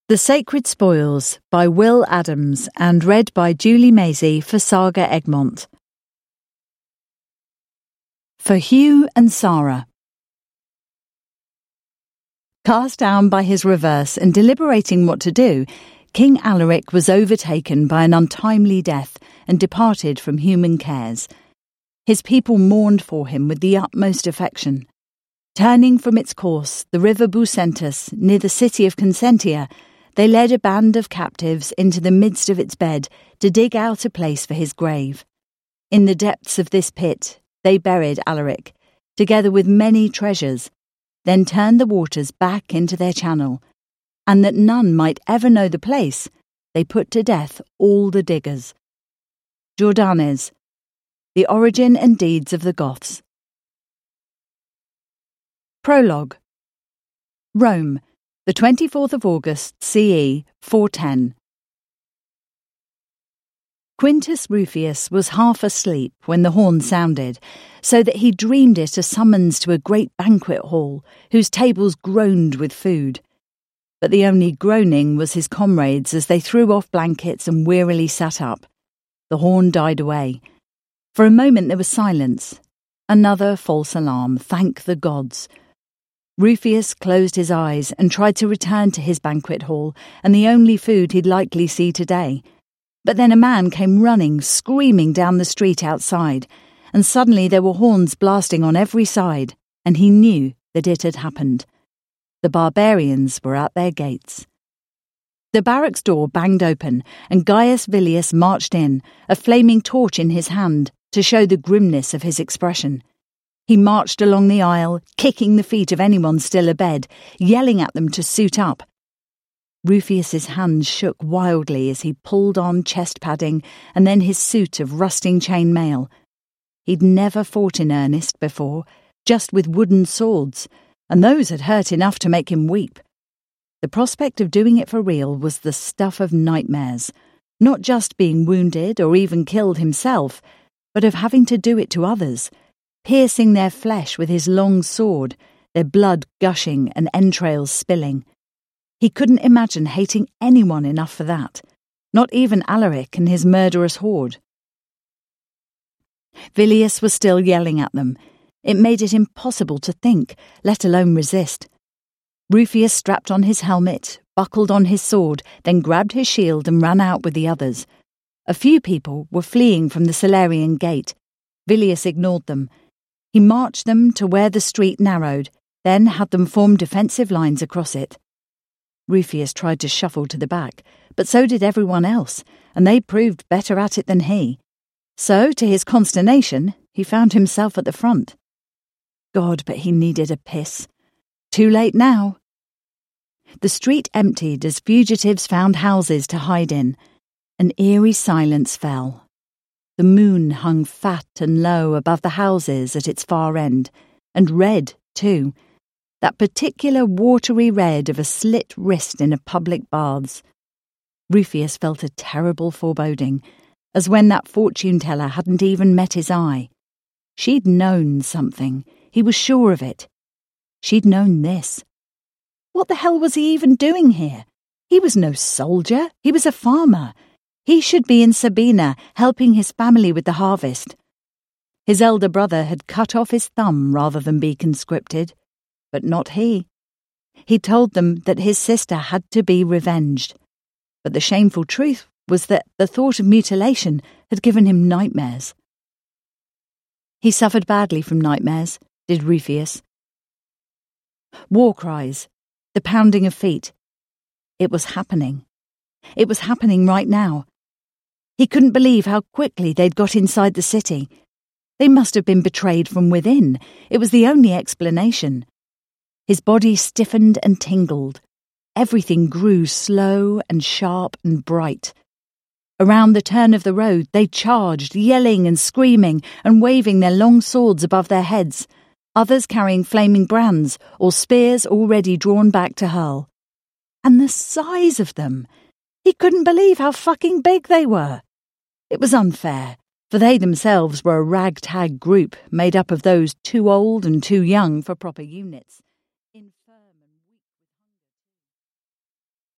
The Sacred Spoils by Will Adams and read by Julie Maisie for Saga Egmont. For Hugh and Sarah. Cast down by his reverse and deliberating what to do, King Alaric was overtaken by an untimely death and departed from human cares. His people mourned for him with the utmost affection. Turning from its course, the river Bucentus, near the city of Consentia, they led a band of captives into the midst of its bed to dig out a place for his grave. In the depths of this pit, they buried Alaric, together with many treasures, then turned the waters back into their channel, and that none might ever know the place, they put to death all the diggers. Jordanes, The Origin and Deeds of the Goths. Prologue. Rome, the 24th of August, CE, 410. Quintus Rufius was half asleep when the horn sounded, so that he dreamed it a summons to a great banquet hall, whose tables groaned with food. But the only groaning was his comrades as they threw off blankets and wearily sat up. The horn died away. For a moment there was silence. Another false alarm, thank the gods. Rufius closed his eyes and tried to return to his banquet hall and the only food he'd likely see today. But then a man came running, screaming down the street outside, and suddenly there were horns blasting on every side, and he knew that it had happened. The barbarians were at their gates. The barracks door banged open, and Gaius Villius marched in, a flaming torch in his hand, to show the grimness of his expression. He marched along the aisle, kicking the feet of anyone still abed, yelling at them to suit up. Rufius's hands shook wildly as he pulled on chest padding and then his suit of rusting chain mail. He'd never fought in earnest before, just with wooden swords, and those had hurt enough to make him weep. The prospect of doing it for real was the stuff of nightmares, not just being wounded or even killed himself, but of having to do it to others, piercing their flesh with his long sword, their blood gushing and entrails spilling. He couldn't imagine hating anyone enough for that, not even Alaric and his murderous horde. Villius was still yelling at them. It made it impossible to think, let alone resist. Rufius strapped on his helmet, buckled on his sword, then grabbed his shield and ran out with the others. A few people were fleeing from the Salarian gate. Villius ignored them. He marched them to where the street narrowed, then had them form defensive lines across it. Rufius tried to shuffle to the back, but so did everyone else, and they proved better at it than he. So, to his consternation, he found himself at the front. God, but he needed a piss. Too late now. The street emptied as fugitives found houses to hide in. An eerie silence fell. The moon hung fat and low above the houses at its far end, and red, too. That particular watery red of a slit wrist in a public baths. Rufius felt a terrible foreboding, as when that fortune-teller hadn't even met his eye. She'd known something. He was sure of it. She'd known this. What the hell was he even doing here? He was no soldier. He was a farmer. He should be in Sabina, helping his family with the harvest. His elder brother had cut off his thumb rather than be conscripted. But not he. He told them that his sister had to be revenged. But the shameful truth was that the thought of mutilation had given him nightmares. He suffered badly from nightmares, did Rufius. War cries, the pounding of feet. It was happening. It was happening right now. He couldn't believe how quickly they'd got inside the city. They must have been betrayed from within. It was the only explanation. His body stiffened and tingled. Everything grew slow and sharp and bright. Around the turn of the road they charged, yelling and screaming and waving their long swords above their heads, others carrying flaming brands or spears already drawn back to hurl. And the size of them! He couldn't believe how fucking big they were. It was unfair, for they themselves were a ragtag group made up of those too old and too young for proper units.